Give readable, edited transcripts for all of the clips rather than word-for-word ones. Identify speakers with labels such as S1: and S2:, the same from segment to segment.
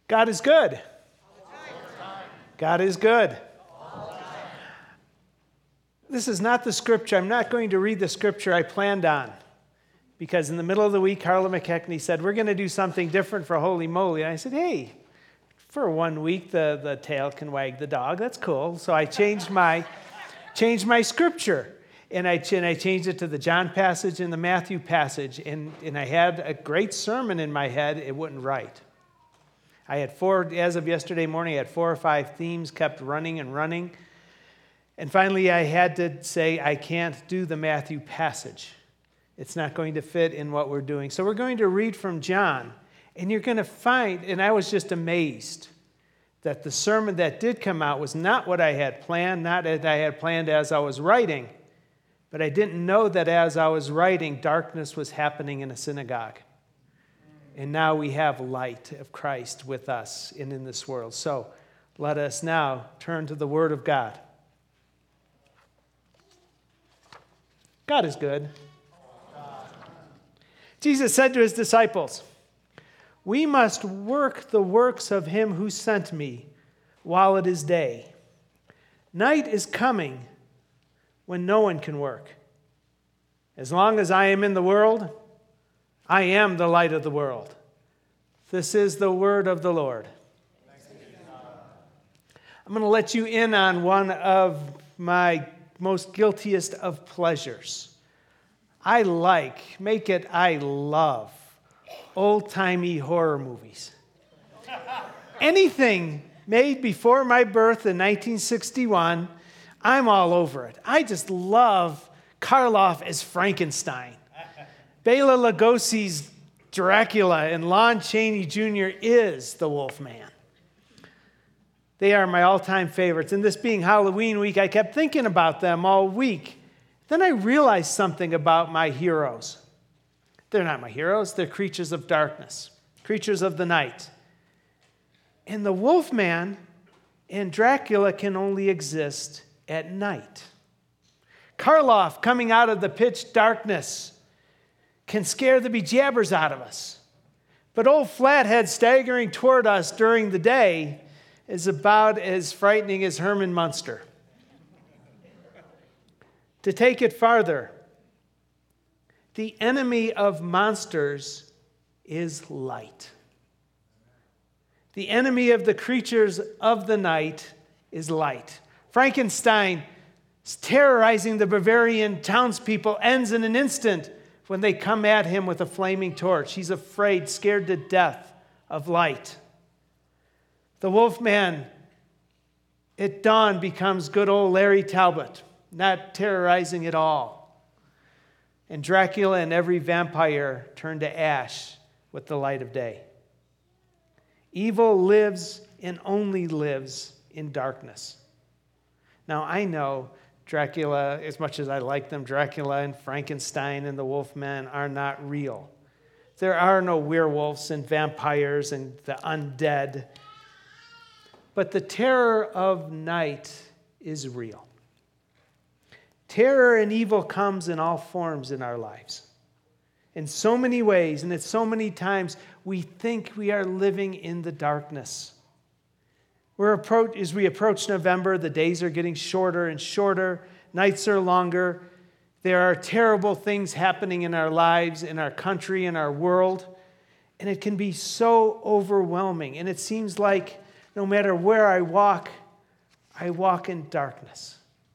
S1: God is good. God is good. This is not the scripture. I'm not going to read the scripture I planned on, because in the middle of the week, Carla McKechnie said, we're going to do something different for Holy Moly. And I said, hey, for 1 week, the tail can wag the dog. That's cool. So I changed my scripture. And I changed it to the John passage and the Matthew passage. And I had a great sermon in my head. It wouldn't write. I had as of yesterday morning, I had 4 or 5 themes, kept running and running. And finally, I had to say, I can't do the Matthew passage. It's not going to fit in what we're doing. So we're going to read from John. And you're going to find, and I was just amazed, that the sermon that did come out was not what I had planned, not as I had planned as I was writing. But I didn't know that as I was writing, darkness was happening in a synagogue. And now we have light of Christ with us and in this world. So let us now turn to the Word of God. God is good. Jesus said to his disciples, we must work the works of him who sent me while it is day. Night is coming when no one can work. As long as I am in the world, I am the light of the world. This is the word of the Lord. I'm going to let you in on one of my most guiltiest of pleasures. I love old-timey horror movies. Anything made before my birth in 1961, I'm all over it. I just love Karloff as Frankenstein. Bela Lugosi's Dracula and Lon Chaney Jr. is the Wolfman. They are my all-time favorites. And this being Halloween week, I kept thinking about them all week. Then I realized something about my heroes. They're not my heroes. They're creatures of darkness, creatures of the night. And the Wolfman and Dracula can only exist at night. Karloff, coming out of the pitch darkness, can scare the bejabbers out of us. But old Flathead staggering toward us during the day is about as frightening as Herman Munster. To take it farther, the enemy of monsters is light. The enemy of the creatures of the night is light. Frankenstein, terrorizing the Bavarian townspeople, ends in an instant when they come at him with a flaming torch. He's afraid, scared to death of light. The Wolfman at dawn becomes good old Larry Talbot, not terrorizing at all. And Dracula and every vampire turn to ash with the light of day. Evil lives and only lives in darkness. Now, I know Dracula, as much as I like them, Dracula and Frankenstein and the Wolfman are not real. There are no werewolves and vampires and the undead. But the terror of night is real. Terror and evil comes in all forms in our lives. In so many ways, and at so many times, we think we are living in the darkness. As we approach November, the days are getting shorter and shorter. Nights are longer. There are terrible things happening in our lives, in our country, in our world. And it can be so overwhelming. And it seems like no matter where I walk in darkness.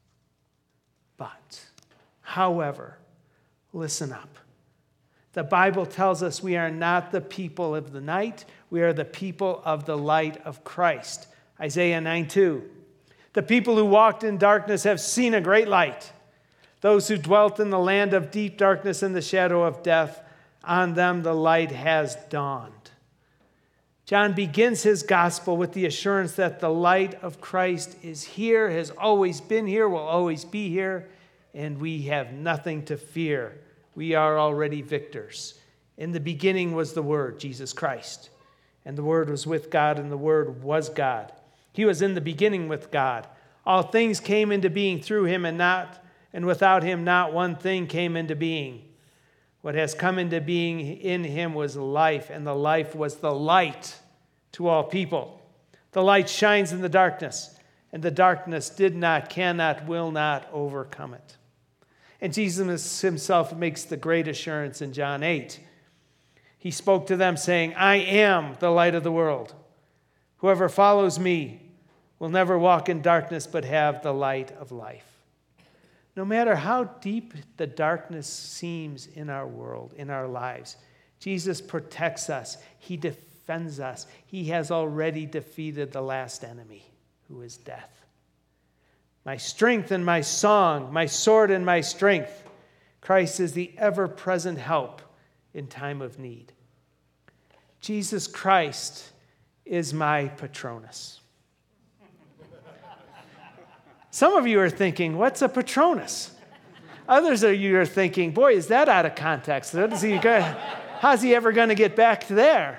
S1: But, however, listen up. The Bible tells us we are not the people of the night. We are the people of the light of Christ. Isaiah 9:2. The people who walked in darkness have seen a great light. Those who dwelt in the land of deep darkness and the shadow of death, on them the light has dawned. John begins his gospel with the assurance that the light of Christ is here, has always been here, will always be here, and we have nothing to fear. We are already victors. In the beginning was the Word, Jesus Christ. And the Word was with God, and the Word was God. He was in the beginning with God. All things came into being through him, and without him not one thing came into being. What has come into being in him was life, and the life was the light to all people. The light shines in the darkness, and the darkness did not, cannot, will not overcome it. And Jesus himself makes the great assurance in John 8. He spoke to them saying, I am the light of the world. Whoever follows me will never walk in darkness but have the light of life. No matter how deep the darkness seems in our world, in our lives, Jesus protects us. He defends us. He has already defeated the last enemy, who is death. My strength and my song, my sword and my strength. Christ is the ever-present help in time of need. Jesus Christ is my Patronus. Some of you are thinking, what's a Patronus? Others of you are thinking, boy, is that out of context? How's he ever going to get back there?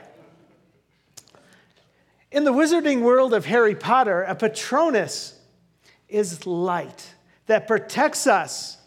S1: In the wizarding world of Harry Potter, a Patronus is light that protects us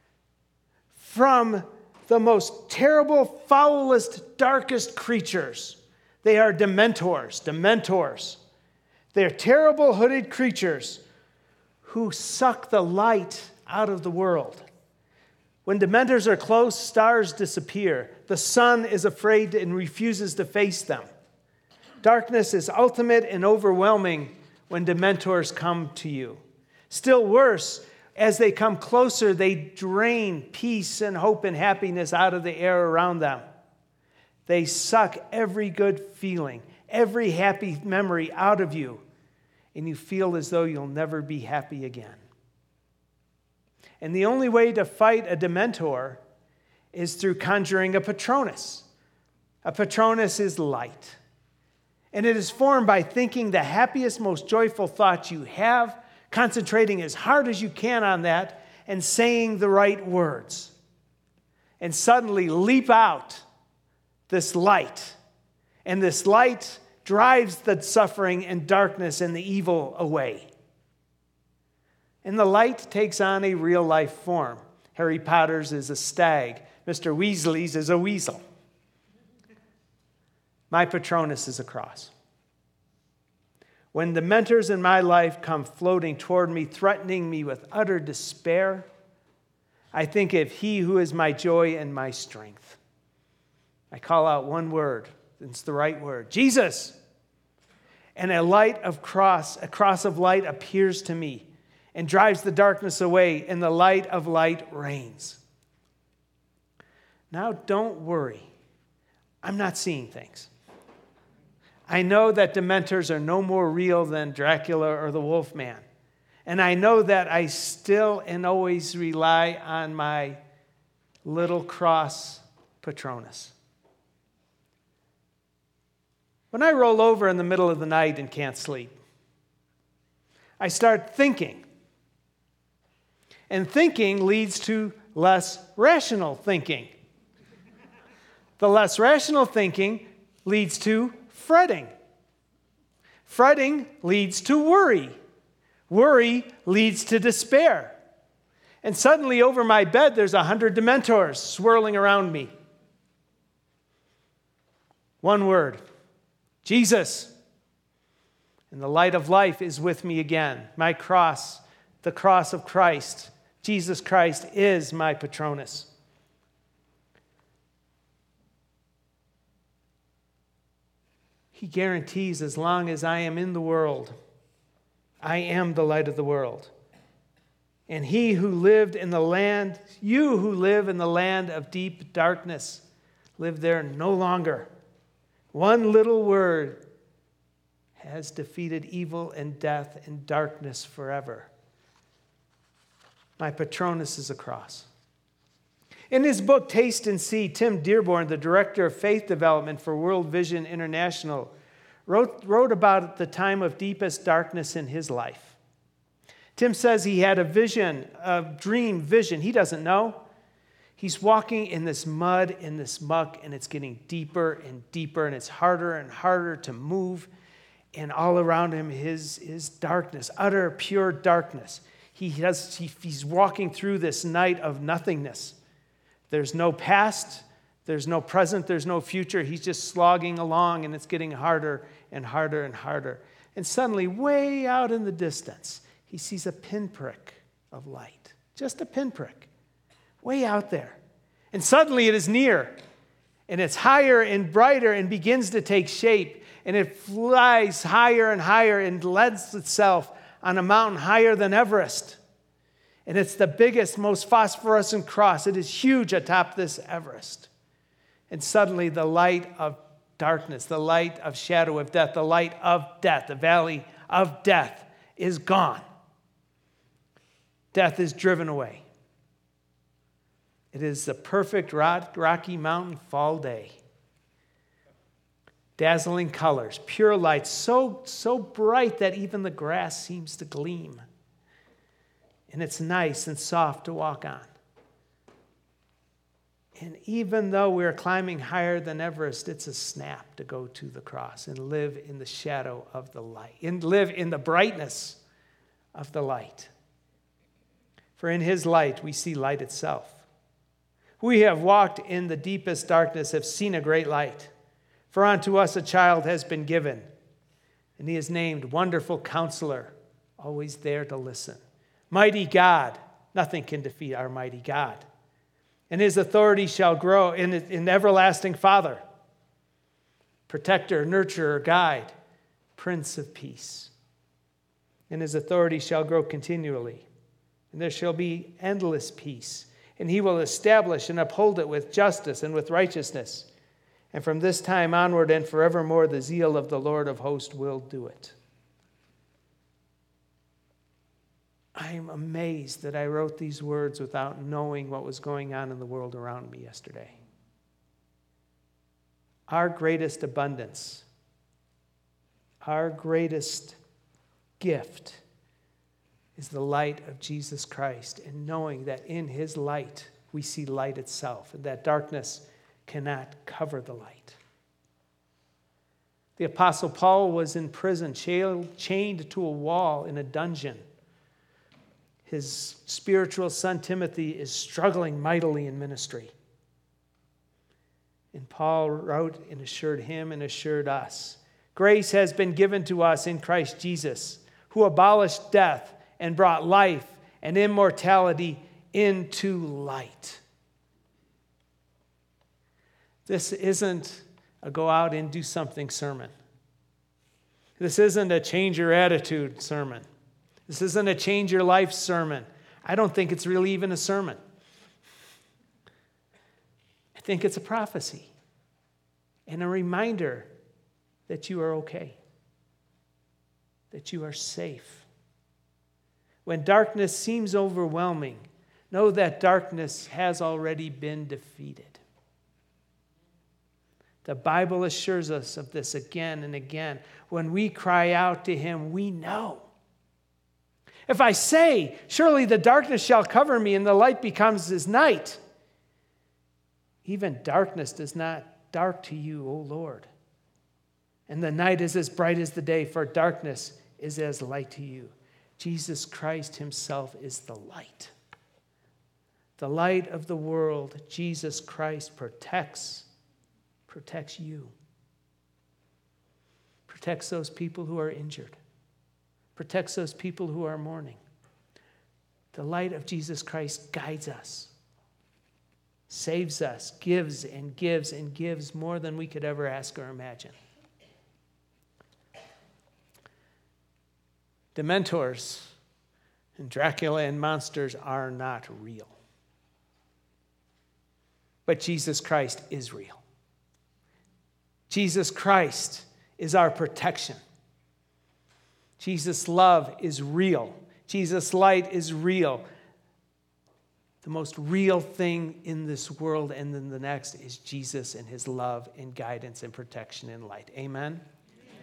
S1: from the most terrible, foulest, darkest creatures. They are Dementors. They're terrible hooded creatures who suck the light out of the world. When Dementors are close, stars disappear. The sun is afraid and refuses to face them. Darkness is ultimate and overwhelming when Dementors come to you. Still worse, as they come closer, they drain peace and hope and happiness out of the air around them. They suck every good feeling, every happy memory out of you, and you feel as though you'll never be happy again. And the only way to fight a Dementor is through conjuring a Patronus. A Patronus is light. And it is formed by thinking the happiest, most joyful thoughts you have, concentrating as hard as you can on that, and saying the right words. And suddenly leap out this light. And this light drives the suffering and darkness and the evil away. And the light takes on a real-life form. Harry Potter's is a stag. Mr. Weasley's is a weasel. My Patronus is a cross. When the mentors in my life come floating toward me, threatening me with utter despair, I think of He who is my joy and my strength. I call out one word. It's the right word. Jesus! And a cross of light appears to me and drives the darkness away, and the light of light reigns. Now, don't worry. I'm not seeing things. I know that Dementors are no more real than Dracula or the Wolfman. And I know that I still and always rely on my little cross Patronus. When I roll over in the middle of the night and can't sleep, I start thinking. And thinking leads to less rational thinking. The less rational thinking leads to fretting. Fretting leads to worry. Worry leads to despair. And suddenly over my bed, there's 100 Dementors swirling around me. One word. Jesus. And the light of life is with me again. My cross, the cross of Christ. Jesus Christ is my Patronus. He guarantees as long as I am in the world, I am the light of the world. And he who lived in the land, you who live in the land of deep darkness, live there no longer. One little word has defeated evil and death and darkness forever. My Patronus is a cross. In his book, Taste and See, Tim Dearborn, the director of faith development for World Vision International, wrote about the time of deepest darkness in his life. Tim says he had a vision, a dream vision. He doesn't know. He's walking in this mud, in this muck, and it's getting deeper and deeper, and it's harder and harder to move. And all around him is darkness, utter, pure darkness. He's walking through this night of nothingness. There's no past, There's no present, there's no future. He's just slogging along, and it's getting harder and harder and harder. And suddenly, way out in the distance, he sees a pinprick of light. Just a pinprick. Way out there. And suddenly it is near. And it's higher and brighter and begins to take shape. And it flies higher and higher and lets itself on a mountain higher than Everest. And it's the biggest, most phosphorescent cross. It is huge atop this Everest. And suddenly the light of darkness, the light of shadow of death, the light of death, the valley of death is gone. Death is driven away. It is the perfect Rocky Mountain fall day. Dazzling colors, pure light, so bright that even the grass seems to gleam. And it's nice and soft to walk on. And even though we're climbing higher than Everest, it's a snap to go to the cross and live in the shadow of the light, and live in the brightness of the light. For in his light, we see light itself. We have walked in the deepest darkness, have seen a great light. For unto us a child has been given, and he is named Wonderful Counselor, always there to listen. Mighty God, nothing can defeat our mighty God. And his authority shall grow in everlasting Father, protector, nurturer, guide, Prince of Peace. And his authority shall grow continually, and there shall be endless peace. And he will establish and uphold it with justice and with righteousness. And from this time onward and forevermore, the zeal of the Lord of hosts will do it. I am amazed that I wrote these words without knowing what was going on in the world around me yesterday. Our greatest abundance, our greatest gift is the light of Jesus Christ, and knowing that in his light we see light itself, and that darkness cannot cover the light. The Apostle Paul was in prison, chained to a wall in a dungeon. His spiritual son Timothy is struggling mightily in ministry. And Paul wrote and assured him and assured us, grace has been given to us in Christ Jesus, who abolished death and brought life and immortality into light. This isn't a go out and do something sermon. This isn't a change your attitude sermon. This isn't a change your life sermon. I don't think it's really even a sermon. I think it's a prophecy and a reminder that you are okay, that you are safe. When darkness seems overwhelming, know that darkness has already been defeated. The Bible assures us of this again and again. When we cry out to him, we know. If I say, surely the darkness shall cover me and the light becomes as night, even darkness is not dark to you, O Lord. And the night is as bright as the day, for darkness is as light to you. Jesus Christ himself is the light. The light of the world, Jesus Christ protects you. Protects those people who are injured. Protects those people who are mourning. The light of Jesus Christ guides us, saves us, gives and gives and gives more than we could ever ask or imagine. Dementors and Dracula and monsters are not real. But Jesus Christ is real. Jesus Christ is our protection. Jesus' love is real. Jesus' light is real. The most real thing in this world and in the next is Jesus and his love and guidance and protection and light. Amen? Amen.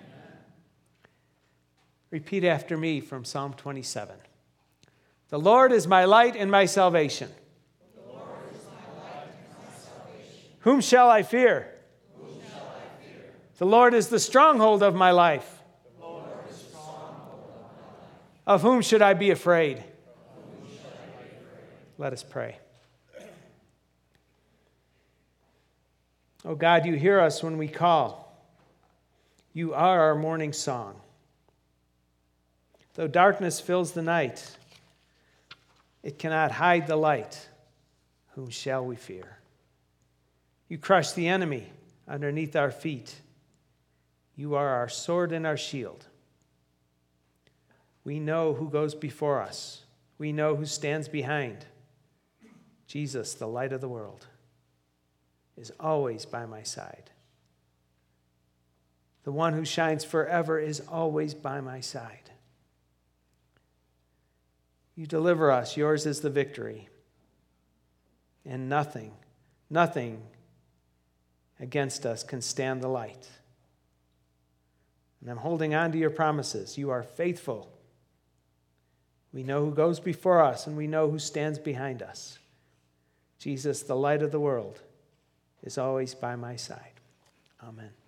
S1: Repeat after me from Psalm 27. The Lord is my light and my salvation.
S2: The Lord is my light and my salvation.
S1: Whom shall I fear?
S2: Whom shall I fear?
S1: The Lord is the stronghold of my life. Of whom should I be afraid? Let us pray. Oh God, you hear us when we call. You are our morning song. Though darkness fills the night, it cannot hide the light. Whom shall we fear? You crush the enemy underneath our feet. You are our sword and our shield. We know who goes before us. We know who stands behind. Jesus, the light of the world, is always by my side. The one who shines forever is always by my side. You deliver us. Yours is the victory. And nothing against us can stand the light. And I'm holding on to your promises. You are faithful. We know who goes before us, and we know who stands behind us. Jesus, the light of the world, is always by my side. Amen.